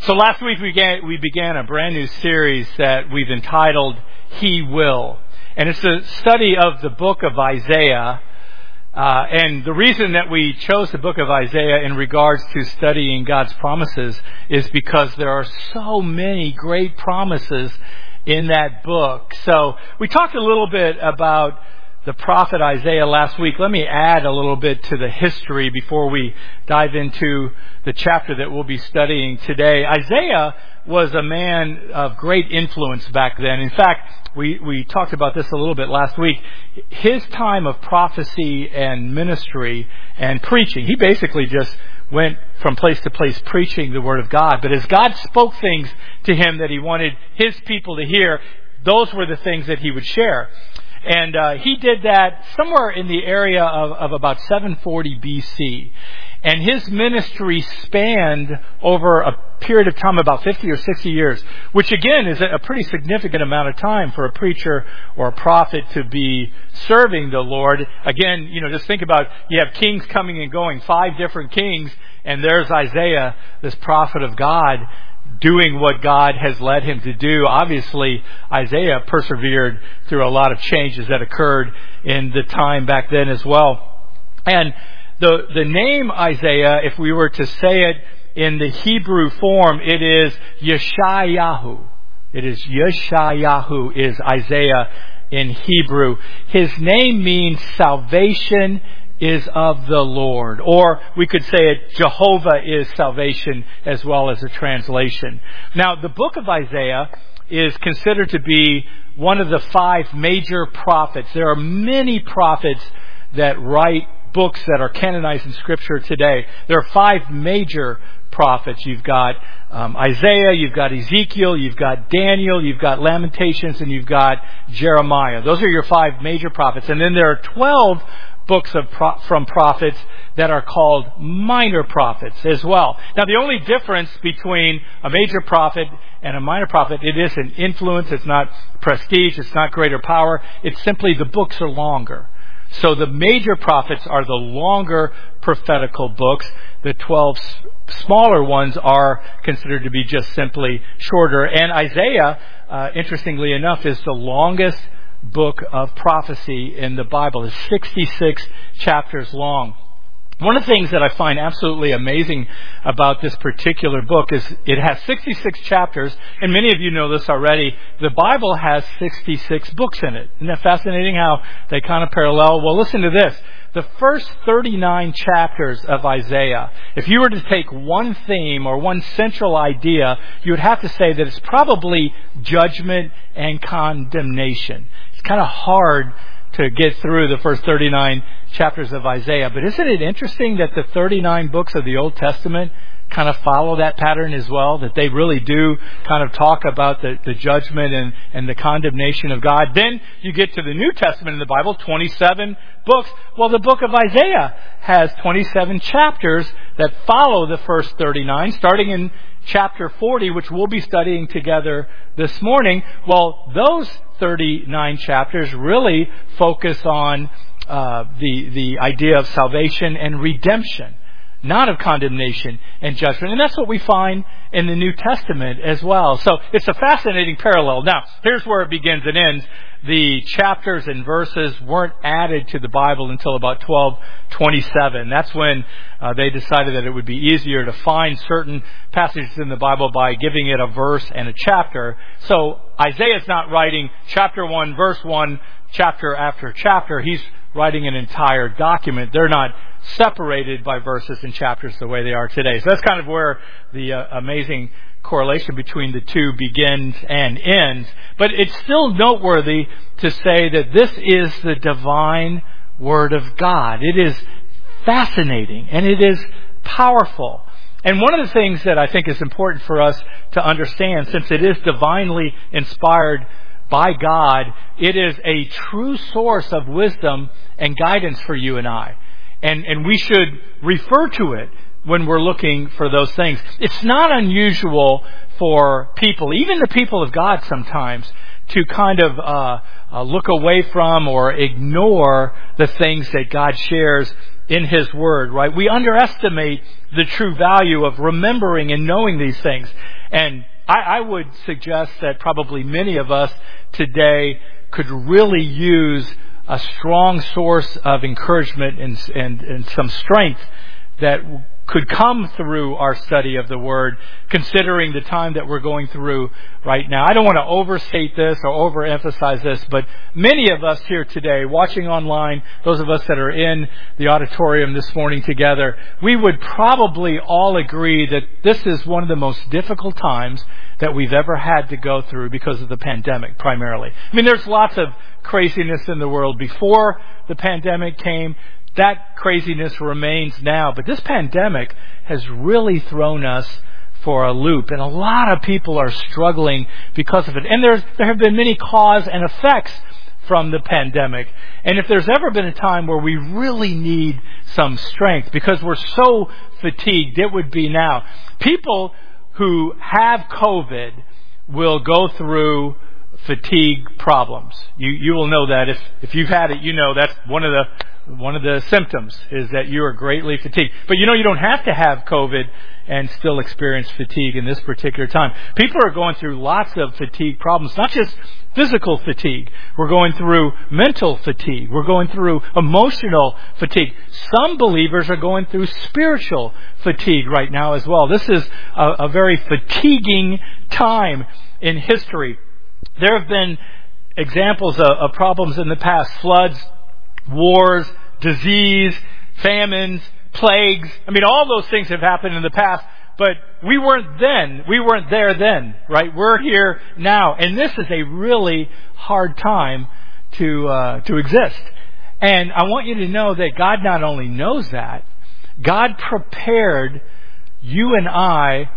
So last week we began a brand new series that we've entitled He Will. And it's a study of the book of Isaiah. And the reason that we chose the book of Isaiah in regards to studying God's promises is because there are so many great promises in that book. So we talked a little bit about the prophet Isaiah last week. Let me add a little bit to the history before we dive into the chapter that we'll be studying today. Isaiah was a man of great influence back then. In fact, we talked about this a little bit last week. His time of prophecy and ministry and preaching, he basically just went from place to place preaching the Word of God. But as God spoke things to him that he wanted his people to hear, those were the things that he would share. And he did that somewhere in the area of about 740 BC. And his ministry spanned over a period of time, about 50 or 60 years, which again is a pretty significant amount of time for a preacher or a prophet to be serving the Lord. Again, just think about, you have kings coming and going, 5 different kings, and there's Isaiah, this prophet of God, doing what God has led him to do. Obviously, Isaiah persevered through a lot of changes that occurred in the time back then as well. And the name Isaiah, if we were to say it in the Hebrew form, it is Yeshayahu. It is Yeshayahu is Isaiah in Hebrew. His name means salvation is of the Lord. Or we could say it, Jehovah is salvation, as well as a translation. Now, the book of Isaiah is considered to be one of the 5 major prophets. There are many prophets that write books that are canonized in Scripture today. There are 5 major prophets. You've got Isaiah, you've got Ezekiel, you've got Daniel, you've got Lamentations, and you've got Jeremiah. Those are your 5 major prophets. And then there are 12 books from prophets that are called minor prophets as well. Now, the only difference between a major prophet and a minor prophet, it isn't influence, it's not prestige, it's not greater power. It's simply the books are longer. So the major prophets are the longer prophetical books. The 12 smaller ones are considered to be just simply shorter. And Isaiah, interestingly enough, is the longest book of prophecy in the Bible. It's 66 chapters long. One of the things that I find absolutely amazing about this particular book is it has 66 chapters, and many of you know this already. The Bible has 66 books in it. Isn't that fascinating how they kind of parallel? Well, listen to this. The first 39 chapters of Isaiah, if you were to take one theme or one central idea, you would have to say that it's probably judgment and condemnation. It's kind of hard to get through the first 39 chapters of Isaiah. But isn't it interesting that the 39 books of the Old Testament kind of follow that pattern as well? That they really do kind of talk about the judgment and the condemnation of God. Then you get to the New Testament in the Bible, 27 books. Well, the book of Isaiah has 27 chapters that follow the first 39, starting in chapter 40, which we'll be studying together this morning. Well, those 39 chapters really focus on the idea of salvation and redemption, not of condemnation and judgment. And that's what we find in the New Testament as well. So it's a fascinating parallel. Now, here's where it begins and ends. The chapters and verses weren't added to the Bible until about 1227. That's when they decided that it would be easier to find certain passages in the Bible by giving it a verse and a chapter. So Isaiah's not writing chapter 1, verse 1, chapter after chapter. He's writing an entire document. They're not separated by verses and chapters the way they are today. So that's kind of where the amazing correlation between the two begins and ends. But it's still noteworthy to say that this is the divine Word of God. It is fascinating and it is powerful. And one of the things that I think is important for us to understand, since it is divinely inspired by God, it is a true source of wisdom and guidance for you and I. And we should refer to it when we're looking for those things. It's not unusual for people, even the people of God sometimes, to kind of look away from or ignore the things that God shares in His Word, right? We underestimate the true value of remembering and knowing these things. And I would suggest that probably many of us today could really use a strong source of encouragement and some strength that could come through our study of the Word, considering the time that we're going through right now. I don't want to overstate this or overemphasize this, but many of us here today, watching online, those of us that are in the auditorium this morning together, we would probably all agree that this is one of the most difficult times that we've ever had to go through because of the pandemic, primarily. I mean, there's lots of craziness in the world before the pandemic came. That craziness remains now. But this pandemic has really thrown us for a loop. And a lot of people are struggling because of it. And there have been many cause and effects from the pandemic. And if there's ever been a time where we really need some strength because we're so fatigued, it would be now. People who have COVID will go through fatigue problems. You will know that. If you've had it, you know that's one of the symptoms is that you are greatly fatigued. But you don't have to have COVID and still experience fatigue in this particular time. People are going through lots of fatigue problems, not just physical fatigue. We're going through mental fatigue. We're going through emotional fatigue. Some believers are going through spiritual fatigue right now as well. This is a very fatiguing time in history. There have been examples of problems in the past: floods, wars, disease, famines, plagues. I mean, all those things have happened in the past, but we weren't there then, right? We're here now. And this is a really hard time to exist. And I want you to know that God not only knows that, God prepared you and I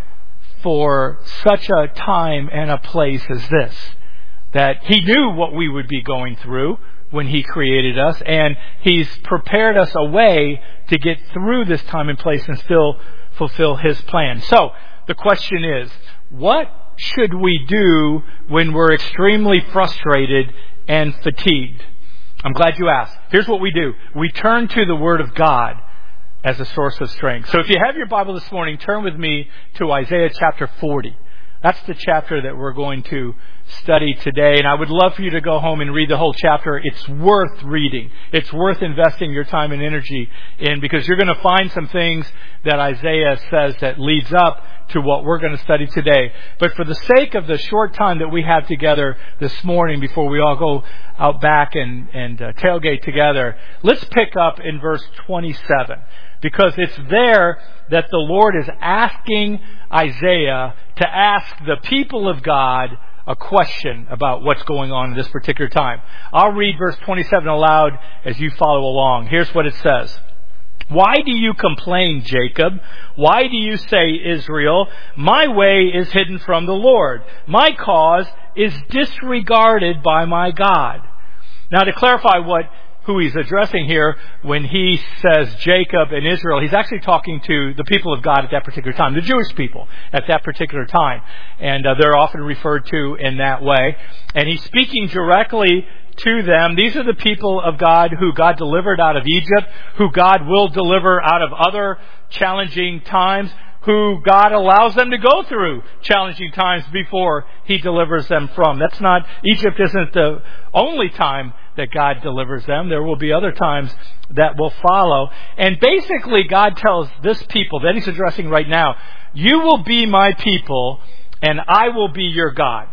for such a time and a place as this. That He knew what we would be going through when He created us, and He's prepared us a way to get through this time and place and still fulfill His plan. So, the question is, what should we do when we're extremely frustrated and fatigued? I'm glad you asked. Here's what we do. We turn to the Word of God as a source of strength. So if you have your Bible this morning, turn with me to Isaiah chapter 40. That's the chapter that we're going to study today. And I would love for you to go home and read the whole chapter. It's worth reading. It's worth investing your time and energy in, because you're going to find some things that Isaiah says that leads up to what we're going to study today. But for the sake of the short time that we have together this morning before we all go out back and tailgate together, let's pick up in verse 27. Because it's there that the Lord is asking Isaiah to ask the people of God a question about what's going on in this particular time. I'll read verse 27 aloud as you follow along. Here's what it says. Why do you complain, Jacob? Why do you say, Israel, my way is hidden from the Lord. My cause is disregarded by my God. Now, to clarify who he's addressing here when he says Jacob and Israel, he's actually talking to the people of God at that particular time, the Jewish people at that particular time. And they're often referred to in that way. And he's speaking directly to them. These are the people of God who God delivered out of Egypt, who God will deliver out of other challenging times, who God allows them to go through challenging times before He delivers them from. Egypt isn't the only time that God delivers them. There will be other times that will follow. And basically God tells this people that He's addressing right now, you will be my people and I will be your God.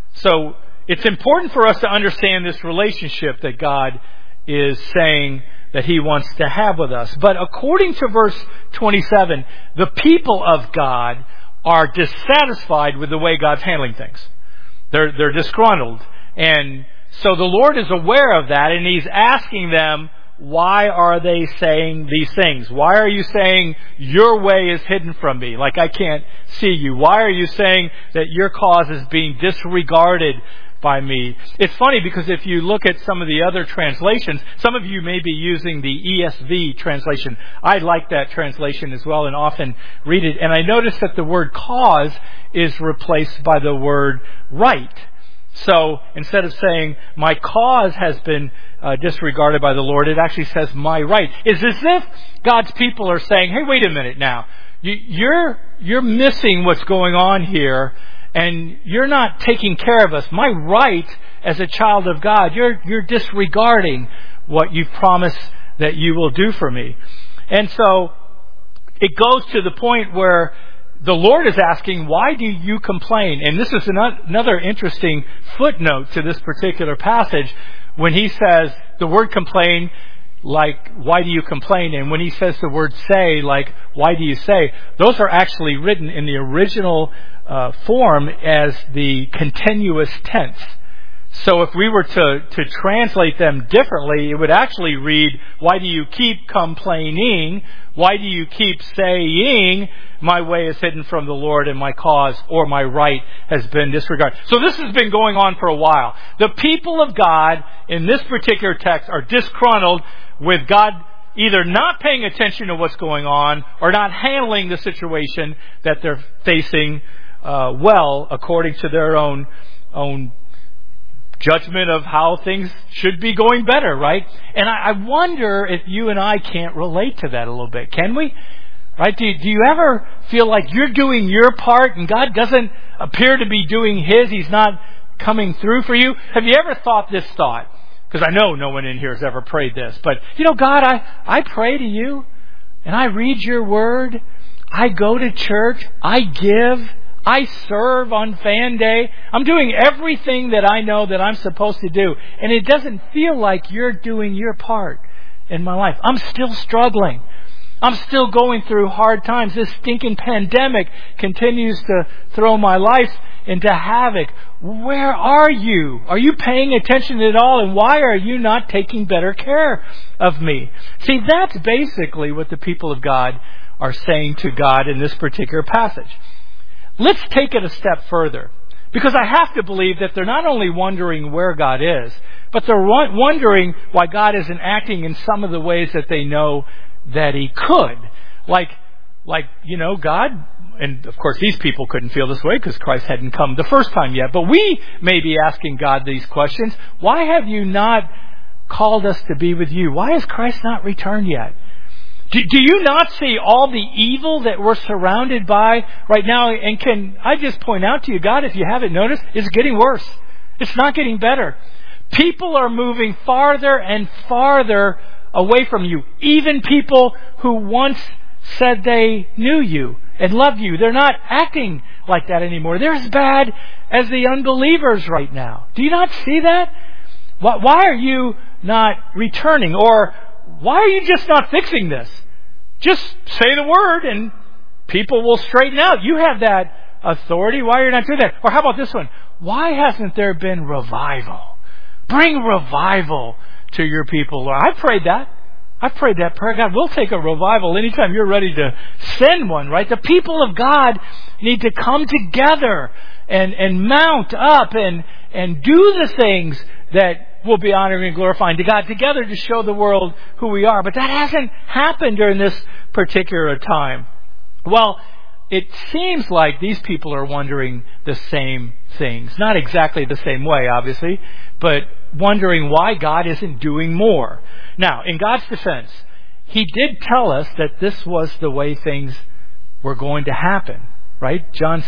So it's important for us to understand this relationship that God is saying that He wants to have with us. But according to verse 27, the people of God are dissatisfied with the way God's handling things. They're disgruntled. And so the Lord is aware of that, and He's asking them, why are they saying these things? Why are you saying your way is hidden from me, like I can't see you? Why are you saying that your cause is being disregarded by me? It's funny because if you look at some of the other translations, some of you may be using the ESV translation. I like that translation as well and often read it. And I noticed that the word cause is replaced by the word right. So instead of saying my cause has been disregarded by the Lord, it actually says my right. It's as if God's people are saying, hey, wait a minute now. You're you're missing what's going on here, and you're not taking care of us. My right as a child of God, you're disregarding what you've promised that you will do for me. And so it goes to the point where the Lord is asking, why do you complain? And this is another interesting footnote to this particular passage when he says the word complain, like, why do you complain? And when he says the word say, like, why do you say? Those are actually written in the original form as the continuous tense. So if we were to translate them differently, it would actually read, why do you keep complaining? Why do you keep saying, my way is hidden from the Lord and my cause or my right has been disregarded? So this has been going on for a while. The people of God in this particular text are disgruntled with God either not paying attention to what's going on or not handling the situation that they're facing well according to their own judgment of how things should be going better, right? And I wonder if you and I can't relate to that a little bit. Can we? Right? Do you ever feel like you're doing your part and God doesn't appear to be doing His? He's not coming through for you? Have you ever thought this thought? Because I know no one in here has ever prayed this. But, God, I pray to you and I read your word. I go to church. I give. I serve on Fan Day. I'm doing everything that I know that I'm supposed to do. And it doesn't feel like you're doing your part in my life. I'm still struggling. I'm still going through hard times. This stinking pandemic continues to throw my life into havoc. Where are you? Are you paying attention at all? And why are you not taking better care of me? See, that's basically what the people of God are saying to God in this particular passage. Let's take it a step further, because I have to believe that they're not only wondering where God is, but they're wondering why God isn't acting in some of the ways that they know that He could. Like, God, and of course these people couldn't feel this way because Christ hadn't come the first time yet, but we may be asking God these questions. Why have you not called us to be with you? Why has Christ not returned yet? Do you not see all the evil that we're surrounded by right now? And can I just point out to you, God, if you haven't noticed, it's getting worse. It's not getting better. People are moving farther and farther away from you. Even people who once said they knew you and loved you, they're not acting like that anymore. They're as bad as the unbelievers right now. Do you not see that? Why are you not returning? Or why are you just not fixing this? Just say the word and people will straighten out. You have that authority. Why are you not doing that? Or how about this one? Why hasn't there been revival? Bring revival to your people, Lord. I've prayed that prayer. God, we'll take a revival anytime you're ready to send one, right? The people of God need to come together and mount up and do the things that will be honoring and glorifying to God together to show the world who we are. But that hasn't happened during this particular time. Well, it seems like these people are wondering the same things. Not exactly the same way, obviously, but wondering why God isn't doing more. Now, in God's defense, He did tell us that this was the way things were going to happen, right? John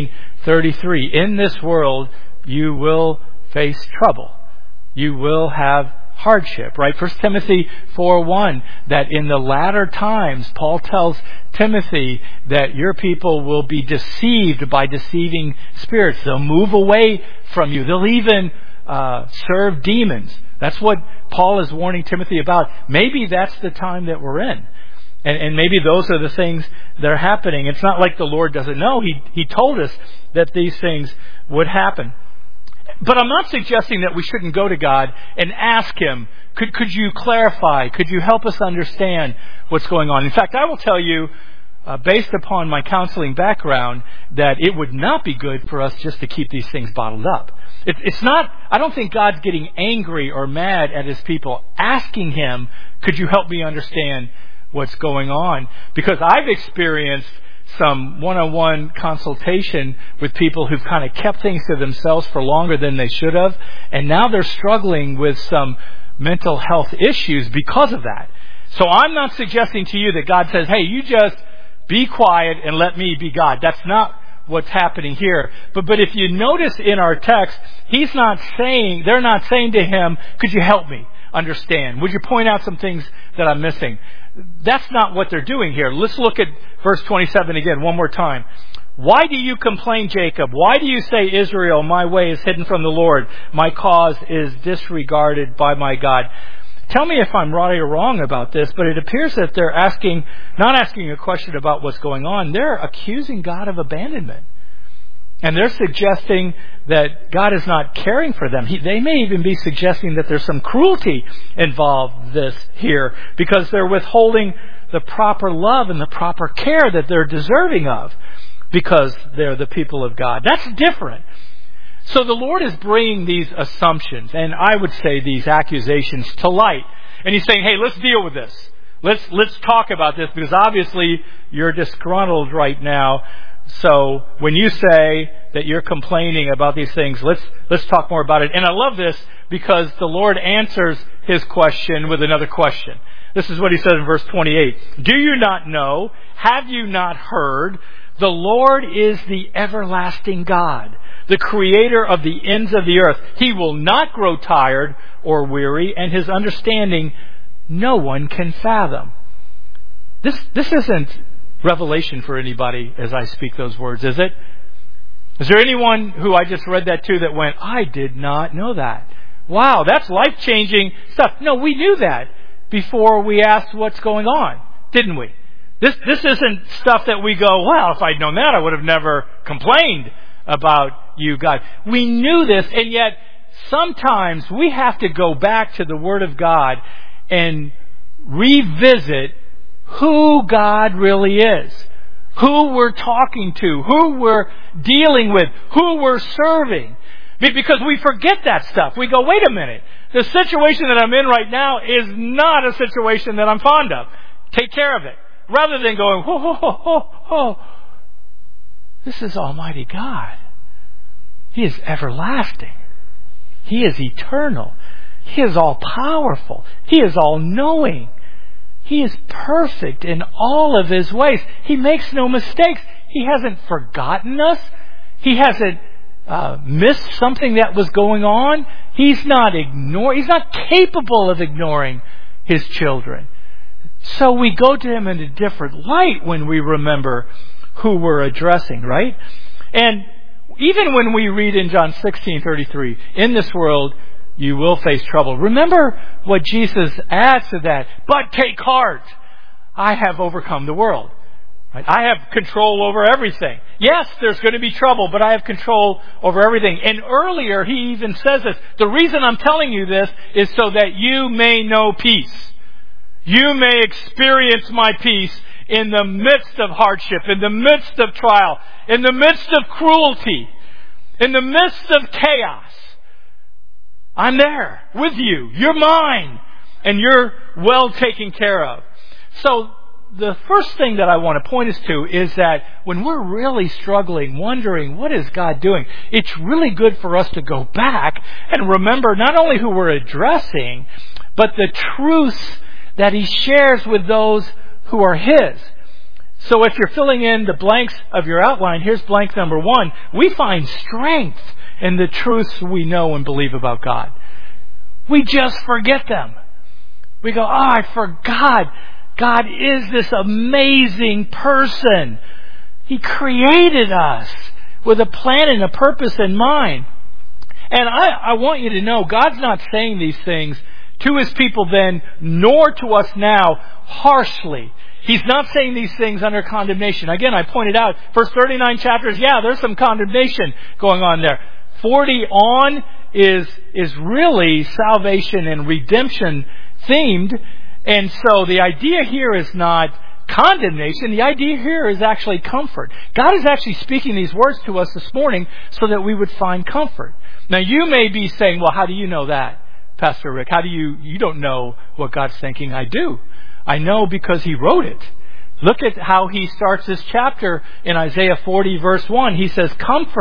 16:33. In this world, you will face trouble. You will have hardship, right? 1 Timothy 4:1, that in the latter times, Paul tells Timothy that your people will be deceived by deceiving spirits. They'll move away from you. They'll even serve demons. That's what Paul is warning Timothy about. Maybe that's the time that we're in. And maybe those are the things that are happening. It's not like the Lord doesn't know. He told us that these things would happen. But I'm not suggesting that we shouldn't go to God and ask Him, could you clarify? Could you help us understand what's going on? In fact, I will tell you, based upon my counseling background, that it would not be good for us just to keep these things bottled up. It's not, I don't think God's getting angry or mad at His people asking Him, could you help me understand what's going on? Because I've experienced some one-on-one consultation with people who've kind of kept things to themselves for longer than they should have, and now they're struggling with some mental health issues because of that. So I'm not suggesting to you that God says, hey, you just be quiet and let me be God. That's not what's happening here. But if you notice in our text, they're not saying to him, could you help me understand? Would you point out some things that I'm missing? That's not what they're doing here. Let's look at verse 27 again, one more time. Why do you complain, Jacob? Why do you say, Israel, my way is hidden from the Lord? My cause is disregarded by my God. Tell me if I'm right or wrong about this, but it appears that they're not asking a question about what's going on. They're accusing God of abandonment. And they're suggesting that God is not caring for them. They may even be suggesting that there's some cruelty involved here because they're withholding the proper love and the proper care that they're deserving of because they're the people of God. That's different. So the Lord is bringing these assumptions, and I would say these accusations, to light. And He's saying, hey, let's deal with this. Let's talk about this, because obviously you're disgruntled right now. So when you say that you're complaining about these things, let's talk more about it. And I love this because the Lord answers His question with another question. This is what He says in verse 28. Do you not know? Have you not heard? The Lord is the everlasting God, the creator of the ends of the earth. He will not grow tired or weary, and His understanding no one can fathom. This isn't revelation for anybody as I speak those words, is it? Is there anyone who I just read that to that went, I did not know that? Wow, that's life-changing stuff. No, we knew that before we asked what's going on, didn't we? This isn't stuff that we go, well, if I'd known that, I would have never complained about you, God. We knew this, and yet sometimes we have to go back to the Word of God and revisit who God really is, who we're talking to, who we're dealing with, who we're serving. Because we forget that stuff. We go, wait a minute, the situation that I'm in right now is not a situation that I'm fond of. Take care of it. Rather than going, this is Almighty God. He is everlasting. He is eternal. He is all-powerful. He is all-knowing. He is perfect in all of His ways. He makes no mistakes. He hasn't forgotten us. He hasn't missed something that was going on. He's not capable of ignoring His children. So we go to Him in a different light when we remember who we're addressing, right? And even when we read in John 16:33, in this world you will face trouble. Remember what Jesus adds to that. But take heart, I have overcome the world. Right? I have control over everything. Yes, there's going to be trouble, but I have control over everything. And earlier He even says this. The reason I'm telling you this is so that you may know peace. You may experience my peace in the midst of hardship, in the midst of trial, in the midst of cruelty, in the midst of chaos. I'm there with you. You're mine. And you're well taken care of. So the first thing that I want to point us to is that when we're really struggling, wondering, what is God doing? It's really good for us to go back and remember not only who we're addressing, but the truths that He shares with those who are His. So if you're filling in the blanks of your outline, here's blank number 1. We find strength in the truths we know and believe about God. We just forget them. We go, I forgot. God is this amazing person. He created us with a plan and a purpose in mind. And I want you to know, God's not saying these things to His people then, nor to us now, harshly. He's not saying these things under condemnation. Again, I pointed out, first 39 chapters, there's some condemnation going on there. 40 on is really salvation and redemption themed. And so the idea here is not condemnation. The idea here is actually comfort. God is actually speaking these words to us this morning so that we would find comfort. Now you may be saying, well, how do you know that, Pastor Rick? How do you don't know what God's thinking? I do. I know because He wrote it. Look at how He starts this chapter in Isaiah 40 verse 1. He says,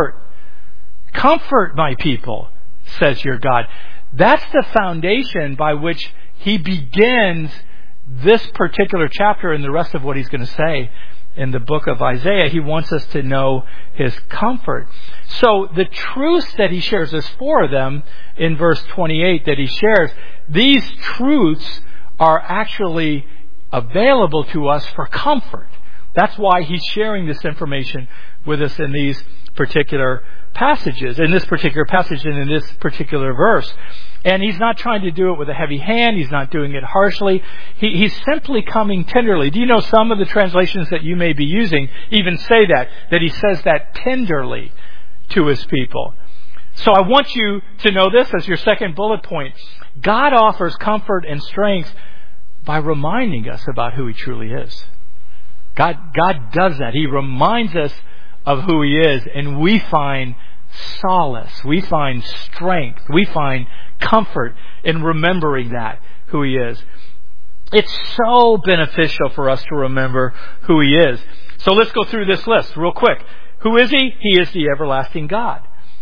Comfort my people, says your God. That's the foundation by which He begins this particular chapter and the rest of what He's going to say in the book of Isaiah. He wants us to know His comfort. So the truths that He shares, there's 4 of them in verse 28 that He shares. These truths are actually available to us for comfort. That's why He's sharing this information with us in these particular passages, in this particular passage and in this particular verse. And He's not trying to do it with a heavy hand. He's not doing it harshly. He's simply coming tenderly. Do you know some of the translations that you may be using even say that He says that tenderly to His people? So I want you to know this as your second bullet point. God offers comfort and strength by reminding us about who He truly is. God does that. He reminds us of who He is, and we find solace, we find strength, we find comfort in remembering that, who He is. It's so beneficial for us to remember who He is. So let's go through this list real quick. Who is He? He is the everlasting God.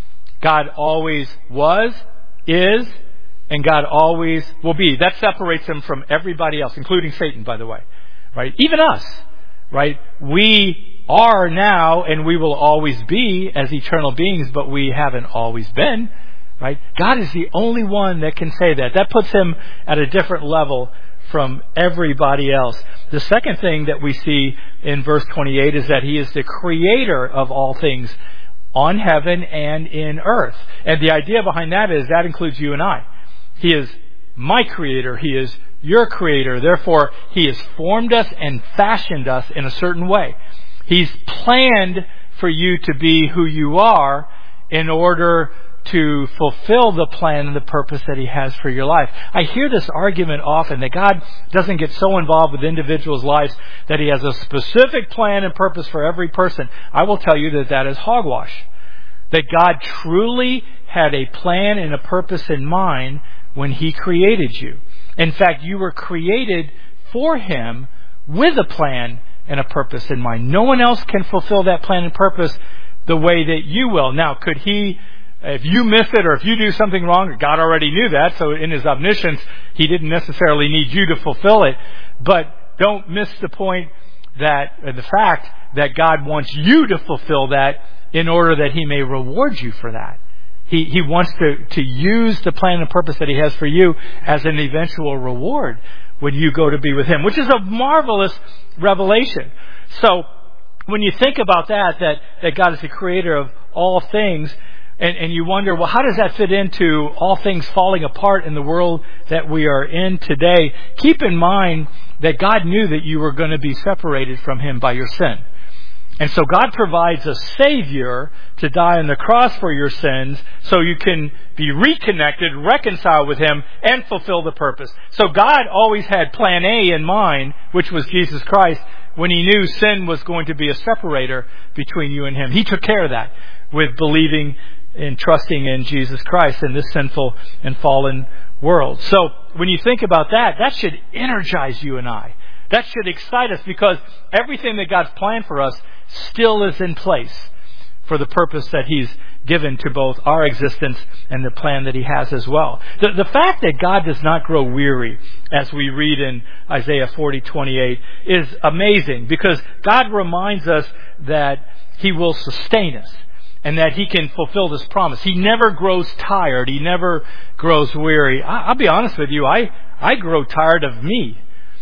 God always was, is, and God always will be. That separates Him from everybody else, including Satan, by the way. Right? Even us. Right? We are now and we will always be as eternal beings, but we haven't always been. Right? God is the only one that can say that. That puts Him at a different level from everybody else. The second thing that we see in verse 28 is that He is the creator of all things on heaven and in earth. And the idea behind that is that includes you and I. He is my creator. He is your creator. Therefore, He has formed us and fashioned us in a certain way. He's planned for you to be who you are in order to fulfill the plan and the purpose that He has for your life. I hear this argument often that God doesn't get so involved with individuals' lives that He has a specific plan and purpose for every person. I will tell you that that is hogwash. That God truly had a plan and a purpose in mind when He created you. In fact, you were created for Him with a plan and a purpose in mind. No one else can fulfill that plan and purpose the way that you will. Now, could He, if you miss it or if you do something wrong, God already knew that, so in His omniscience, He didn't necessarily need you to fulfill it. But don't miss the point that, the fact that God wants you to fulfill that in order that He may reward you for that. He wants to use the plan and purpose that He has for you as an eventual reward when you go to be with Him, which is a marvelous revelation. So when you think about that God is the creator of all things, and you wonder, well, how does that fit into all things falling apart in the world that we are in today? Keep in mind that God knew that you were going to be separated from Him by your sin. And so God provides a Savior to die on the cross for your sins so you can be reconnected, reconciled with Him, and fulfill the purpose. So God always had plan A in mind, which was Jesus Christ, when He knew sin was going to be a separator between you and Him. He took care of that with believing and trusting in Jesus Christ in this sinful and fallen world. So when you think about that, that should energize you and I. That should excite us because everything that God's planned for us still is in place for the purpose that He's given to both our existence and the plan that He has as well. The fact that God does not grow weary, as we read in Isaiah 40:28, is amazing because God reminds us that He will sustain us and that He can fulfill this promise. He never grows tired. He never grows weary. I'll be honest with you, I grow tired of me.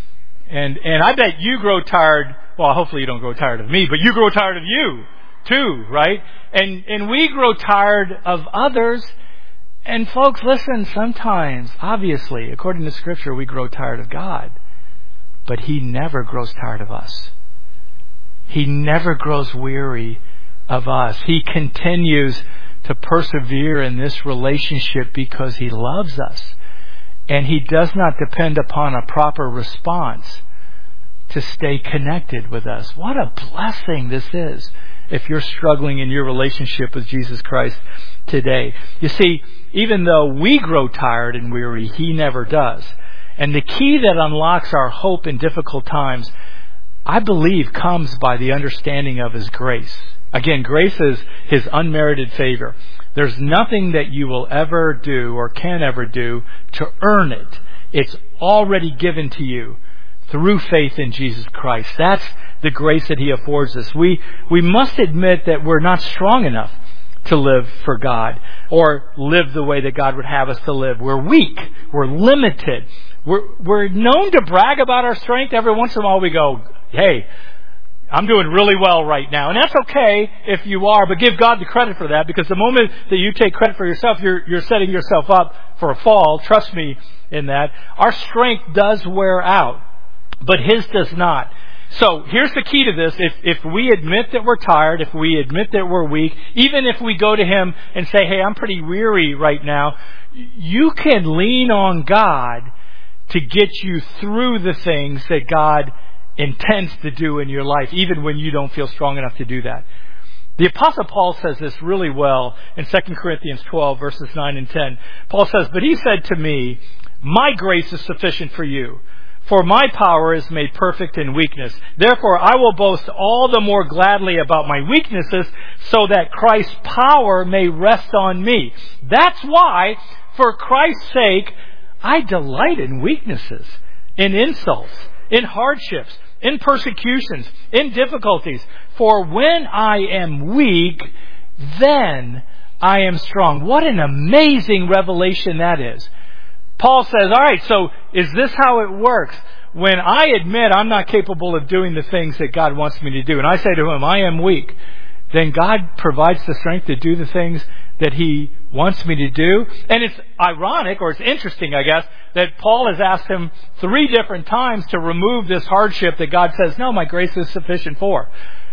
And I bet you grow tired. Well, hopefully you don't grow tired of me, but you grow tired of you too, right? And we grow tired of others. And folks, listen, sometimes, obviously, according to Scripture, we grow tired of God. But He never grows tired of us. He never grows weary of us. He continues to persevere in this relationship because He loves us. And He does not depend upon a proper response to stay connected with us. What a blessing this is if you're struggling in your relationship with Jesus Christ today. You see, even though we grow tired and weary, He never does. And the key that unlocks our hope in difficult times, I believe, comes by the understanding of His grace. Again, grace is His unmerited favor. There's nothing that you will ever do or can ever do to earn it. It's already given to you through faith in Jesus Christ. That's the grace that He affords us. We must admit that we're not strong enough to live for God or live the way that God would have us to live. We're weak. We're limited. We're known to brag about our strength. Every once in a while we go, hey, I'm doing really well right now. And that's okay if you are, but give God the credit for that, because the moment that you take credit for yourself, you're setting yourself up for a fall. Trust me in that. Our strength does wear out, but His does not. So here's the key to this. If we admit that we're tired, if we admit that we're weak, even if we go to Him and say, hey, I'm pretty weary right now, you can lean on God to get you through the things that God intends to do in your life, even when you don't feel strong enough to do that. The Apostle Paul says this really well in 2 Corinthians 12, verses 9 and 10. Paul says, but he said to me, my grace is sufficient for you, for my power is made perfect in weakness. Therefore, I will boast all the more gladly about my weaknesses, so that Christ's power may rest on me. That's why, for Christ's sake, I delight in weaknesses, in insults, in hardships, in persecutions, in difficulties. For when I am weak, then I am strong. What an amazing revelation that is. Paul says, all right, so is this how it works? When I admit I'm not capable of doing the things that God wants me to do, and I say to Him, I am weak, then God provides the strength to do the things that He wants me to do. And it's ironic, or it's interesting, I guess, that Paul has asked him 3 different times to remove this hardship that God says, no, my grace is sufficient for.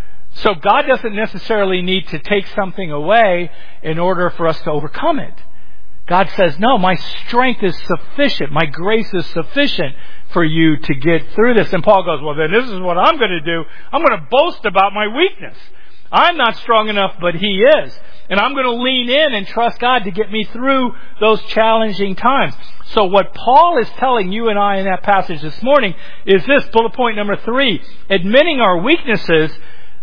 So God doesn't necessarily need to take something away in order for us to overcome it. God says, no, my strength is sufficient. My grace is sufficient for you to get through this. And Paul goes, well, then this is what I'm going to do. I'm going to boast about my weakness. I'm not strong enough, but He is. And I'm going to lean in and trust God to get me through those challenging times. So what Paul is telling you and I in that passage this morning is this, bullet point number 3. Admitting our weaknesses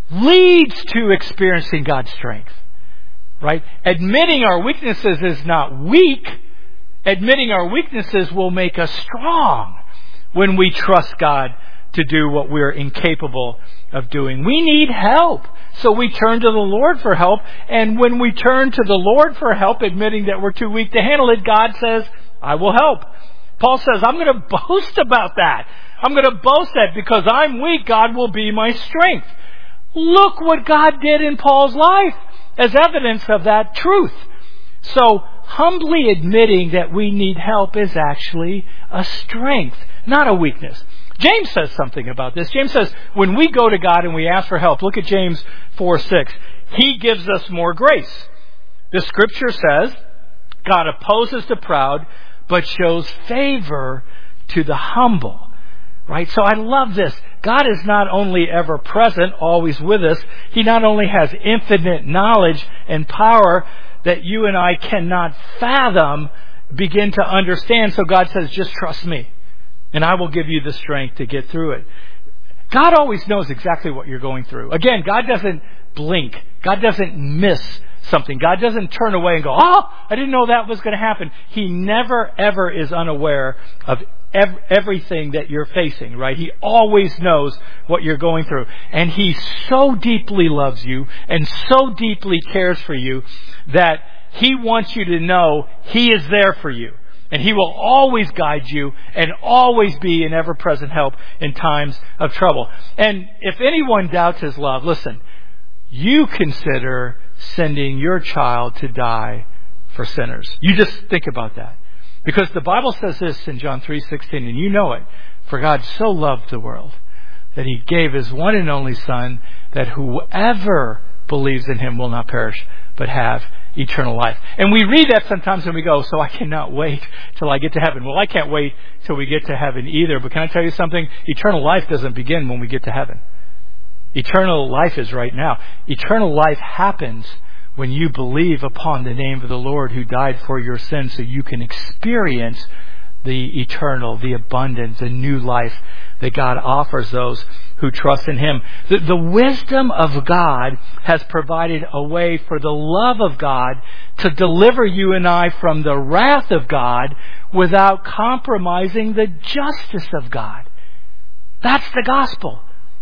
leads to experiencing God's strength. Right? Admitting our weaknesses is not weak. Admitting our weaknesses will make us strong when we trust God to do what we're incapable of doing. We need help. So we turn to the Lord for help. And when we turn to the Lord for help, admitting that we're too weak to handle it, God says, I will help. Paul says, I'm going to boast about that. I'm going to boast that because I'm weak, God will be my strength. Look what God did in Paul's life as evidence of that truth. So humbly admitting that we need help is actually a strength, not a weakness. James says something about this. James says, when we go to God and we ask for help, look at James 4:6. He gives us more grace. The Scripture says, God opposes the proud, but shows favor to the humble. Right? So I love this. God is not only ever present, always with us. He not only has infinite knowledge and power that you and I cannot fathom, begin to understand. So God says, just trust me, and I will give you the strength to get through it. God always knows exactly what you're going through. Again, God doesn't blink. God doesn't miss something. God doesn't turn away and go, oh, I didn't know that was going to happen. He never, ever is unaware of everything that you're facing, right? He always knows what you're going through. And He so deeply loves you and so deeply cares for you that He wants you to know He is there for you. And He will always guide you and always be an ever-present help in times of trouble. And if anyone doubts His love, listen, you consider sending your child to die for sinners. You just think about that. Because the Bible says this in John 3:16, and you know it. For God so loved the world that He gave His one and only Son, that whoever believes in Him will not perish, but have eternal life. And we read that sometimes and we go, so I cannot wait till I get to heaven. Well, I can't wait till we get to heaven either. But can I tell you something? Eternal life doesn't begin when we get to heaven. Eternal life is right now. Eternal life happens when you believe upon the name of the Lord who died for your sins, so you can experience the eternal, the abundant, the new life that God offers those who trust in Him. The wisdom of God has provided a way for the love of God to deliver you and I from the wrath of God without compromising the justice of God. That's the gospel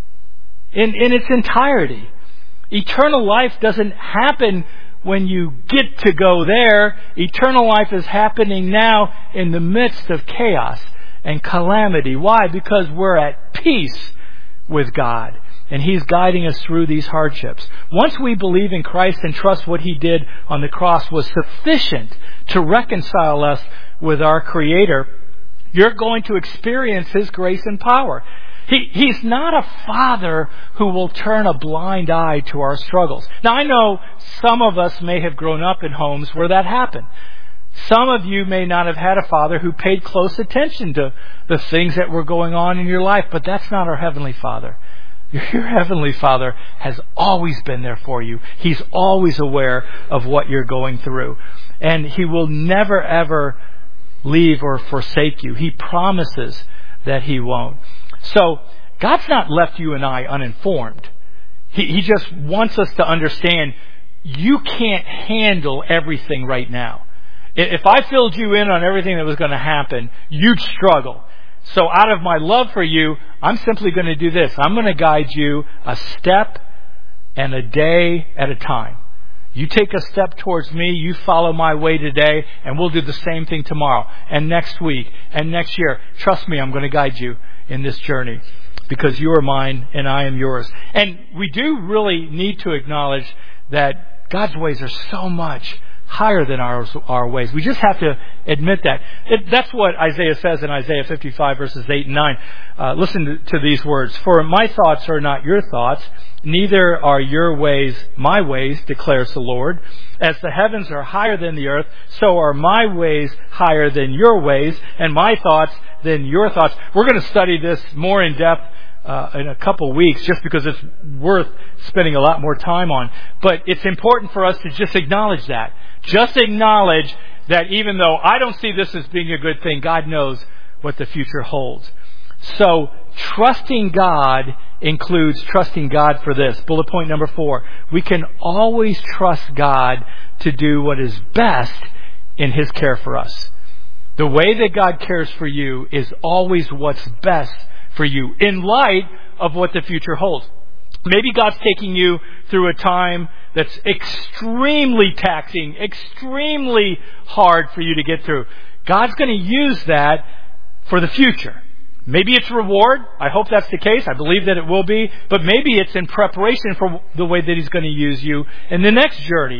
in its entirety. Eternal life doesn't happen when you get to go there. Eternal life is happening now in the midst of chaos and calamity. Why? Because we're at peace with God, and He's guiding us through these hardships. Once we believe in Christ and trust what He did on the cross was sufficient to reconcile us with our Creator, you're going to experience His grace and power. He's not a father who will turn a blind eye to our struggles. Now, I know some of us may have grown up in homes where that happened. Some of you may not have had a father who paid close attention to the things that were going on in your life, but that's not our Heavenly Father. Your Heavenly Father has always been there for you. He's always aware of what you're going through. And He will never, ever leave or forsake you. He promises that He won't. So, God's not left you and I uninformed. He just wants us to understand you can't handle everything right now. If I filled you in on everything that was going to happen, you'd struggle. So out of my love for you, I'm simply going to do this. I'm going to guide you a step and a day at a time. You take a step towards me, you follow my way today, and we'll do the same thing tomorrow and next week and next year. Trust me, I'm going to guide you in this journey because you are mine and I am yours. And we do really need to acknowledge that God's ways are so much higher than our ways. We just have to admit that. That's what Isaiah says in Isaiah 55 verses 8 and 9. Listen to these words. For my thoughts are not your thoughts, neither are your ways my ways, declares the Lord. As the heavens are higher than the earth, so are my ways higher than your ways, and my thoughts than your thoughts. We're going to study this more in depth in a couple weeks, just because it's worth spending a lot more time on. But it's important for us to just acknowledge that. Just acknowledge that even though I don't see this as being a good thing, God knows what the future holds. So, trusting God includes trusting God for this. Bullet point number 4. We can always trust God to do what is best in His care for us. The way that God cares for you is always what's best for you in light of what the future holds. Maybe God's taking you through a time that's extremely taxing, extremely hard for you to get through. God's going to use that for the future. Maybe it's reward. I hope that's the case. I believe that it will be. But maybe it's in preparation for the way that He's going to use you in the next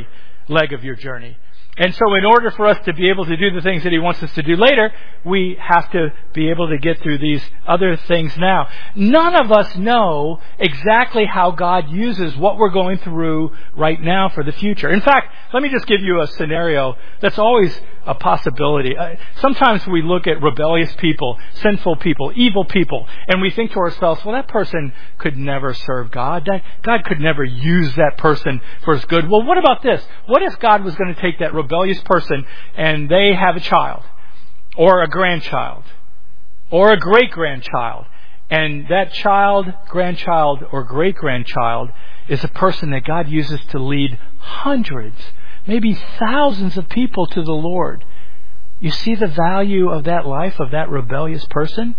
leg of your journey. And so in order for us to be able to do the things that He wants us to do later, we have to be able to get through these other things now. None of us know exactly how God uses what we're going through right now for the future. In fact, let me just give you a scenario that's always a possibility. Sometimes we look at rebellious people, sinful people, evil people, and we think to ourselves, well, that person could never serve God. God could never use that person for His good. Well, what about this? What if God was going to take that rebellious person and they have a child, or a grandchild, or a great-grandchild, and that child, grandchild, or great-grandchild is a person that God uses to lead hundreds, maybe thousands of people to the Lord. You see the value of that life, of that rebellious person?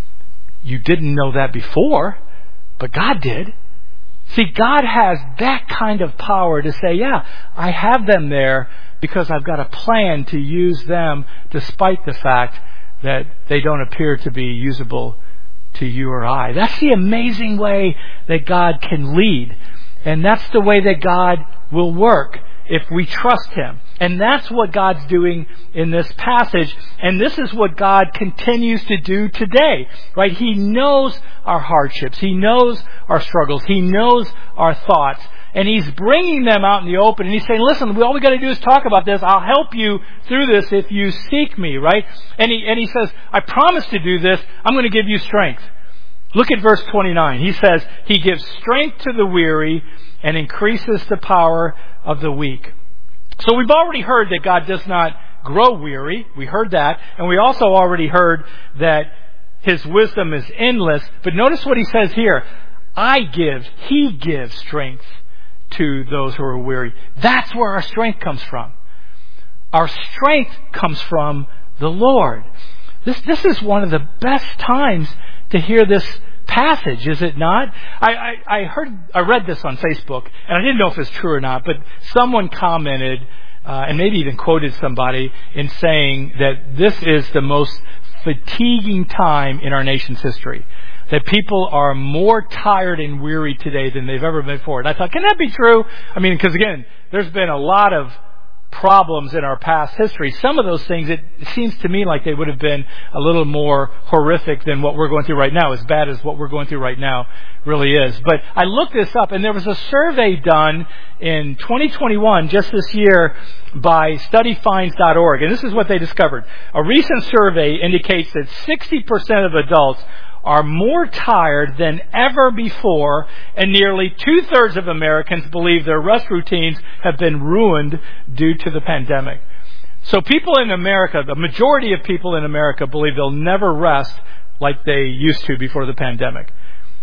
You didn't know that before, but God did. See, God has that kind of power to say, yeah, I have them there because I've got a plan to use them despite the fact that they don't appear to be usable to you or I. That's the amazing way that God can lead. And that's the way that God will work if we trust Him. And that's what God's doing in this passage. And this is what God continues to do today. Right? He knows our hardships. He knows our struggles. He knows our thoughts. And He's bringing them out in the open. And He's saying, listen, all we got to do is talk about this. I'll help you through this if you seek me. Right? And he says, I promise to do this. I'm going to give you strength. Look at verse 29. He says, He gives strength to the weary and increases the power of the weak. So we've already heard that God does not grow weary. We heard that. And we also already heard that His wisdom is endless. But notice what He says here. He gives strength to those who are weary. That's where our strength comes from. Our strength comes from the Lord. This is one of the best times to hear this passage, is it not? I read this on Facebook, and I didn't know if it's true or not, but someone commented, and maybe even quoted somebody in saying that this is the most fatiguing time in our nation's history. That people are more tired and weary today than they've ever been before. And I thought, can that be true? I mean, because again, there's been a lot of problems in our past history. Some of those things, it seems to me like they would have been a little more horrific than what we're going through right now, as bad as what we're going through right now really is. But I looked this up, and there was a survey done in 2021, just this year, by studyfinds.org. And this is what they discovered. A recent survey indicates that 60% of adults are more tired than ever before, and nearly 2/3 of Americans believe their rest routines have been ruined due to the pandemic. So people in America, the majority of people in America, believe they'll never rest like they used to before the pandemic.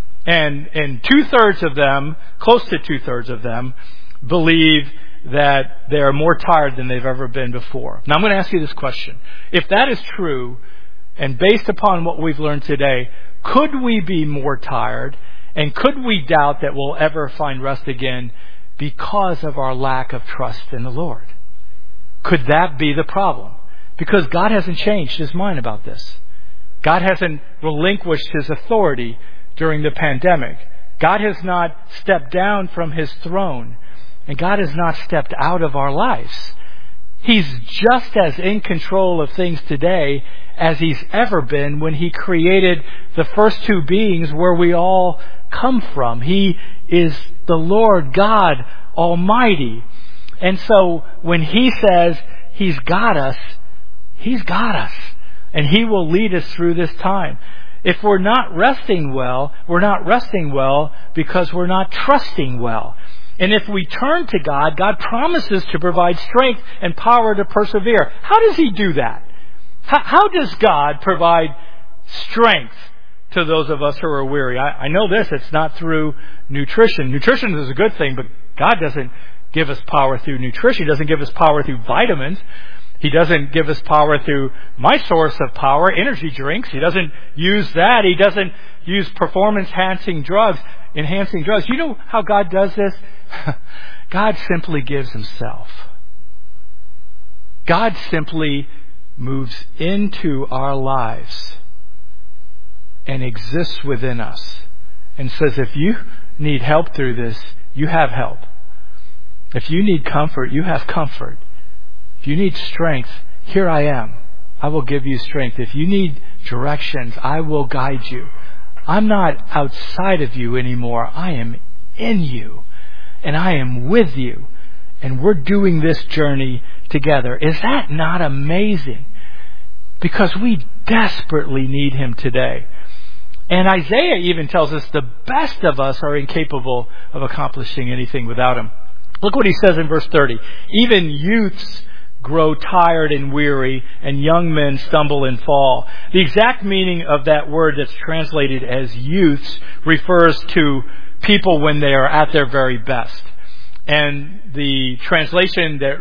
And 2/3 of them, close to 2/3 of them, believe that they are more tired than they've ever been before. Now I'm going to ask you this question. If that is true, and based upon what we've learned today, could we be more tired, and could we doubt that we'll ever find rest again because of our lack of trust in the Lord? Could that be the problem? Because God hasn't changed His mind about this. God hasn't relinquished His authority during the pandemic. God has not stepped down from His throne, and God has not stepped out of our lives. He's just as in control of things today as He's ever been when He created the first two beings where we all come from. He is the Lord God Almighty. And so when He says He's got us, He's got us. And He will lead us through this time. If we're not resting well, we're not resting well because we're not trusting well. And if we turn to God, God promises to provide strength and power to persevere. How does He do that? How does God provide strength to those of us who are weary? I know this, it's not through nutrition. Nutrition is a good thing, but God doesn't give us power through nutrition. He doesn't give us power through vitamins. He doesn't give us power through my source of power, energy drinks. He doesn't use that. He doesn't use performance-enhancing drugs. You know how God does this? God simply gives Himself. God simply moves into our lives and exists within us and says, if you need help through this, you have help. If you need comfort, you have comfort. If you need strength, here I am. I will give you strength. If you need directions, I will guide you. I'm not outside of you anymore. I am in you. And I am with you. And we're doing this journey together. Is that not amazing? Because we desperately need Him today. And Isaiah even tells us the best of us are incapable of accomplishing anything without Him. Look what he says in verse 30. Even youths grow tired and weary, and young men stumble and fall. The exact meaning of that word that's translated as youths refers to people when they are at their very best. And the translation that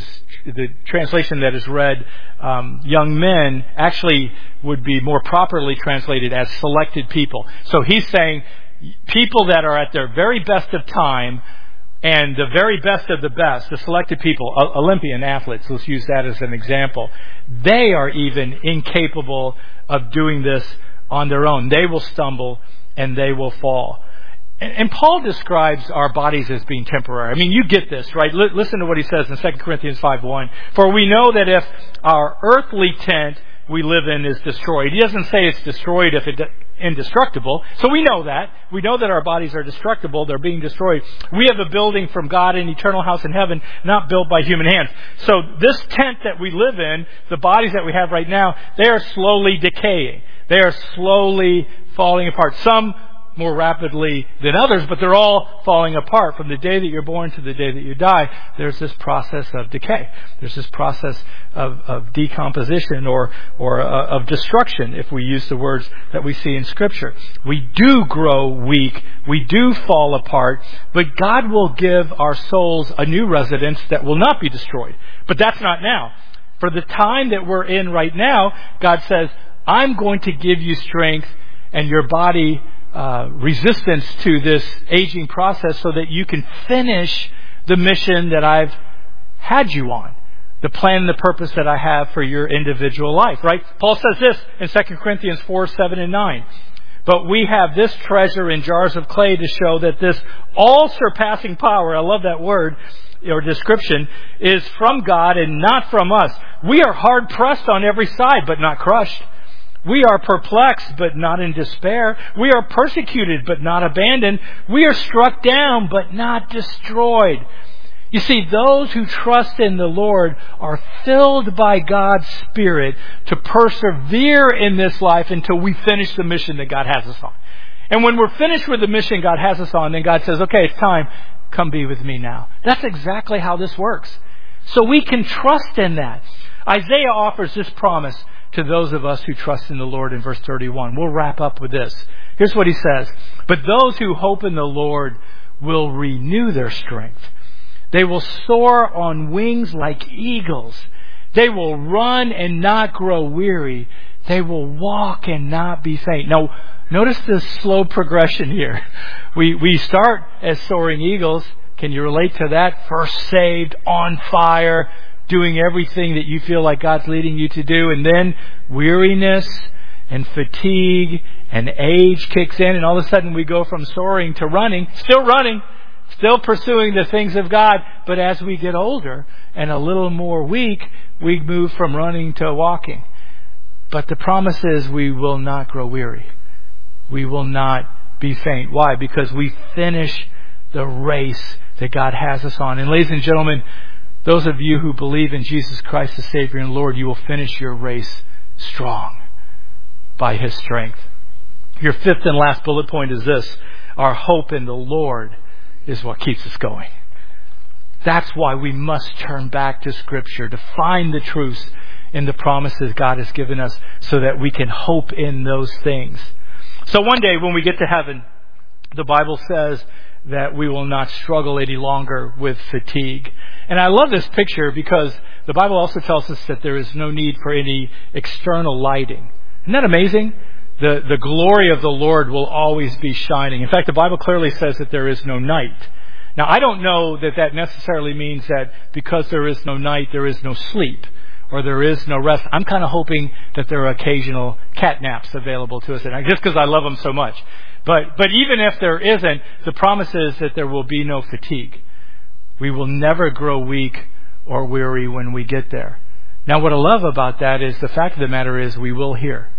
is read, young men, actually would be more properly translated as selected people. So he's saying people that are at their very best of time, and the very best of the best, the selected people, Olympian athletes, let's use that as an example, they are even incapable of doing this on their own. They will stumble and they will fall. And Paul describes our bodies as being temporary. I mean, you get this, right? Listen to what he says in 2 Corinthians 5:1. For we know that if our earthly tent we live in is destroyed. He doesn't say it's destroyed if it's indestructible. So we know that. We know that our bodies are destructible. They're being destroyed. We have a building from God, an eternal house in heaven, not built by human hands. So this tent that we live in, the bodies that we have right now, they are slowly decaying. They are slowly falling apart. Some more rapidly than others, but they're all falling apart. From the day that you're born to the day that you die, there's this process of decay. There's this process of decomposition or of destruction, if we use the words that we see in Scripture. We do grow weak. We do fall apart, but God will give our souls a new residence that will not be destroyed. But that's not now. For the time that we're in right now, God says, I'm going to give you strength, and your body resistance to this aging process so that you can finish the mission that I've had you on. The plan and the purpose that I have for your individual life, right? Paul says this in 2 Corinthians 4, 7, and 9. But we have this treasure in jars of clay to show that this all-surpassing power, I love that word or description, is from God and not from us. We are hard-pressed on every side, but not crushed. We are perplexed, but not in despair. We are persecuted, but not abandoned. We are struck down, but not destroyed. You see, those who trust in the Lord are filled by God's Spirit to persevere in this life until we finish the mission that God has us on. And when we're finished with the mission God has us on, then God says, okay, it's time. Come be with me now. That's exactly how this works. So we can trust in that. Isaiah offers this promise to those of us who trust in the Lord in verse 31. We'll wrap up with this. Here's what he says. But those who hope in the Lord will renew their strength. They will soar on wings like eagles. They will run and not grow weary. They will walk and not be faint. Now, notice the slow progression here. We start as soaring eagles. Can you relate to that? First saved, on fire, doing everything that you feel like God's leading you to do. And then weariness and fatigue and age kicks in. And all of a sudden we go from soaring to running, still pursuing the things of God. But as we get older and a little more weak, we move from running to walking. But the promise is we will not grow weary. We will not be faint. Why? Because we finish the race that God has us on. And ladies and gentlemen, those of you who believe in Jesus Christ as Savior and Lord, you will finish your race strong by His strength. Your fifth and last bullet point is this. Our hope in the Lord is what keeps us going. That's why we must turn back to Scripture to find the truths in the promises God has given us so that we can hope in those things. So one day when we get to heaven, the Bible says that we will not struggle any longer with fatigue. And I love this picture because the Bible also tells us that there is no need for any external lighting. Isn't that amazing? The glory of the Lord will always be shining. In fact, the Bible clearly says that there is no night. Now, I don't know that necessarily means that because there is no night, there is no sleep or there is no rest. I'm kind of hoping that there are occasional cat naps available to us, and just because I love them so much. But even if there isn't, the promise is that there will be no fatigue. We will never grow weak or weary when we get there. Now, what I love about that is the fact of the matter is we will hear.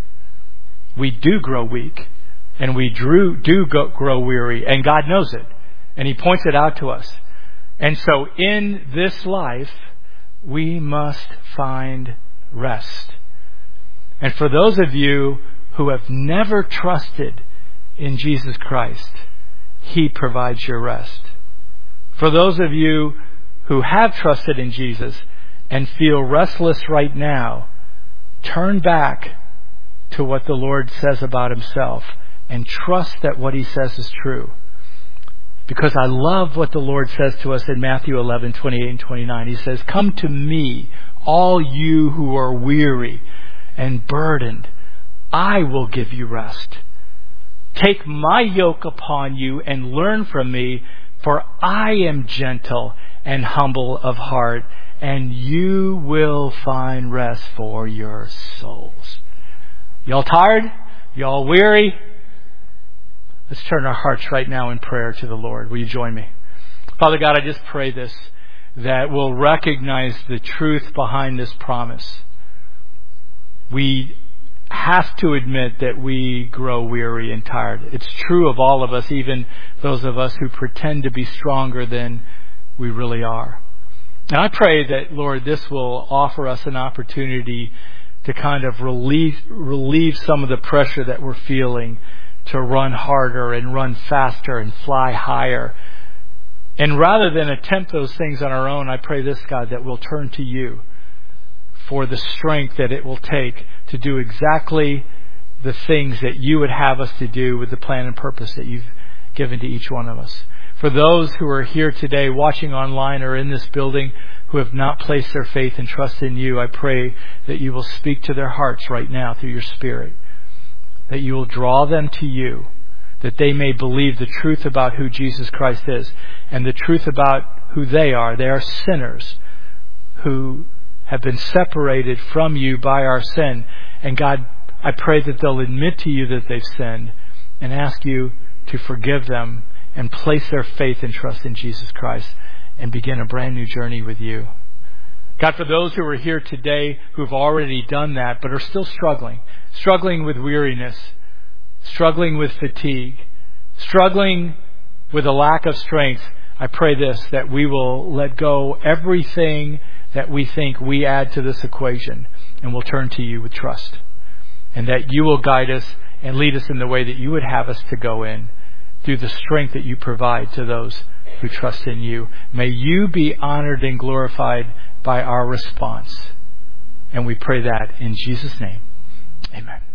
We do grow weak and we do grow weary, and God knows it. And He points it out to us. And so in this life, we must find rest. And for those of you who have never trusted in Jesus Christ, He provides your rest. For those of you who have trusted in Jesus and feel restless right now, turn back to what the Lord says about Himself and trust that what He says is true. Because I love what the Lord says to us in Matthew 11:28 and 29. He says, "Come to me, all you who are weary and burdened. I will give you rest. Take my yoke upon you and learn from me, for I am gentle and humble of heart, and you will find rest for your souls." Y'all tired? Y'all weary? Let's turn our hearts right now in prayer to the Lord. Will you join me? Father God, I just pray this, that we'll recognize the truth behind this promise. We have to admit that we grow weary and tired. It's true of all of us, even those of us who pretend to be stronger than we really are. And I pray that, Lord, this will offer us an opportunity to kind of relieve some of the pressure that we're feeling to run harder and run faster and fly higher. And rather than attempt those things on our own, I pray this, God, that we'll turn to You for the strength that it will take to do exactly the things that You would have us to do with the plan and purpose that You've given to each one of us. For those who are here today, watching online or in this building, who have not placed their faith and trust in You, I pray that You will speak to their hearts right now through Your Spirit, that You will draw them to You, that they may believe the truth about who Jesus Christ is and the truth about who they are. They are sinners who have been separated from you by our sin. And God, I pray that they'll admit to you that they've sinned and ask you to forgive them and place their faith and trust in Jesus Christ and begin a brand new journey with you. God, for those who are here today who've already done that but are still struggling with weariness, struggling with fatigue, struggling with a lack of strength, I pray this, that we will let go everything that we think we add to this equation, and we'll turn to you with trust. And that you will guide us and lead us in the way that you would have us to go in, through the strength that you provide to those who trust in you. May you be honored and glorified by our response. And we pray that in Jesus' name. Amen.